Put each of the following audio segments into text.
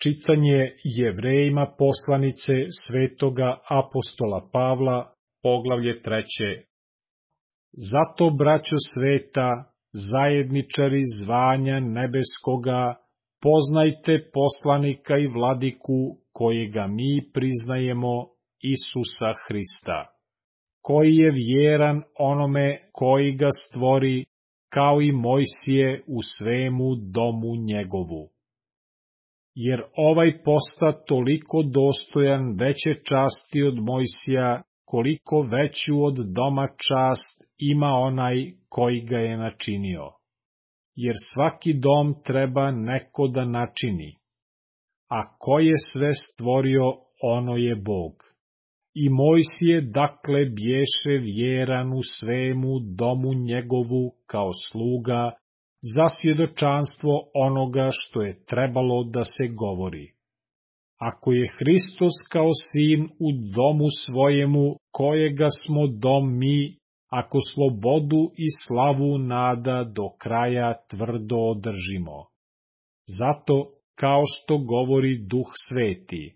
Čitanje Jevrejima poslanice svetoga apostola Pavla, poglavlje 3. Zato, braćo sveta, zajedničari zvanja nebeskoga, poznajte poslanika i vladiku kojega mi priznajemo, Isusa Hrista, koji je vjeran onome koji ga stvori, kao i Mojsije u svemu domu njegovu. Jer ovaj posta toliko dostojan veće časti od Mojsija, koliko veću od doma čast ima onaj koji ga je načinio. Jer svaki dom treba neko da načini. A ko je sve stvorio, ono je Bog. I Mojsije dakle bješe vjeran u svemu domu njegovu kao sluga, za svjedočanstvo onoga što je trebalo da se govori. Ako je Hristos kao sin u domu svojemu, kojega smo dom mi, ako slobodu i slavu nada do kraja tvrdo održimo. Zato, kao što govori Duh Sveti,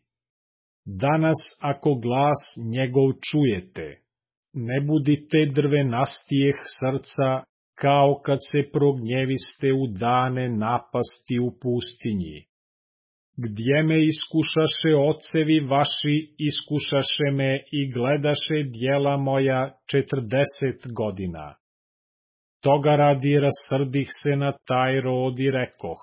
danas ako glas njegov čujete, ne budite drvenastijeh srca, kao kad se prognjeviste u dane napasti u pustinji. Gdje me iskušaše ocevi vaši, iskušaše me i gledaše djela moja 40 godina. Toga radi rasrdih se na taj rod i rekoh.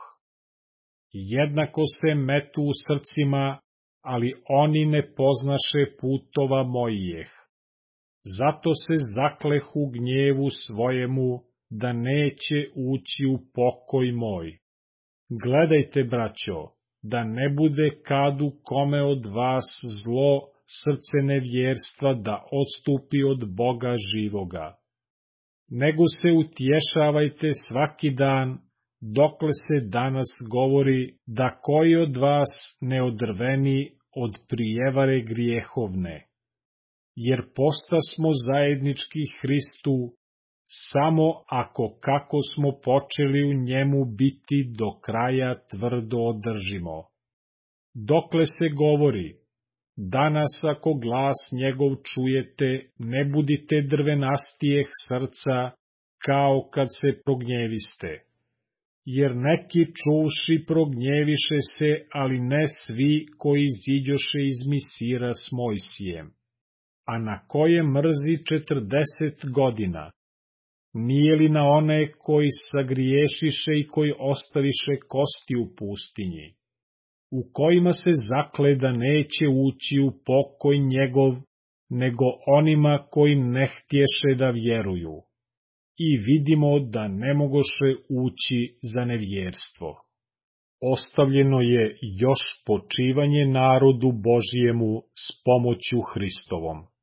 Jednako se metu u srcima, ali oni ne poznaše putova mojih. Zato se zakleh u gnjevu svojemu, da neće ući u pokoj moj. Gledajte, braćo, da ne bude kadu kome od vas zlo srce nevjerstva da odstupi od Boga živoga. Nego se utješavajte svaki dan, dokle se danas govori da koji od vas ne odrveni od prijevare grijehovne. Jer posta smo zajednički Hristu, samo ako kako smo počeli u njemu biti do kraja tvrdo održimo. Dokle se govori, danas ako glas njegov čujete, ne budite drvenastijeh srca, kao kad se prognjeviste. Jer neki čuvši prognjeviše se, ali ne svi koji iziđoše iz Misira s Mojsijem. A na koje mrzi 40 godina? Nije li na one koji sagriješiše i koji ostaviše kosti u pustinji, u kojima se zakle da neće ući u pokoj njegov, nego onima koji ne htješe da vjeruju, i vidimo da ne mogoše ući za nevjerstvo. Ostavljeno je još počivanje narodu Božijemu s pomoću Hristovom.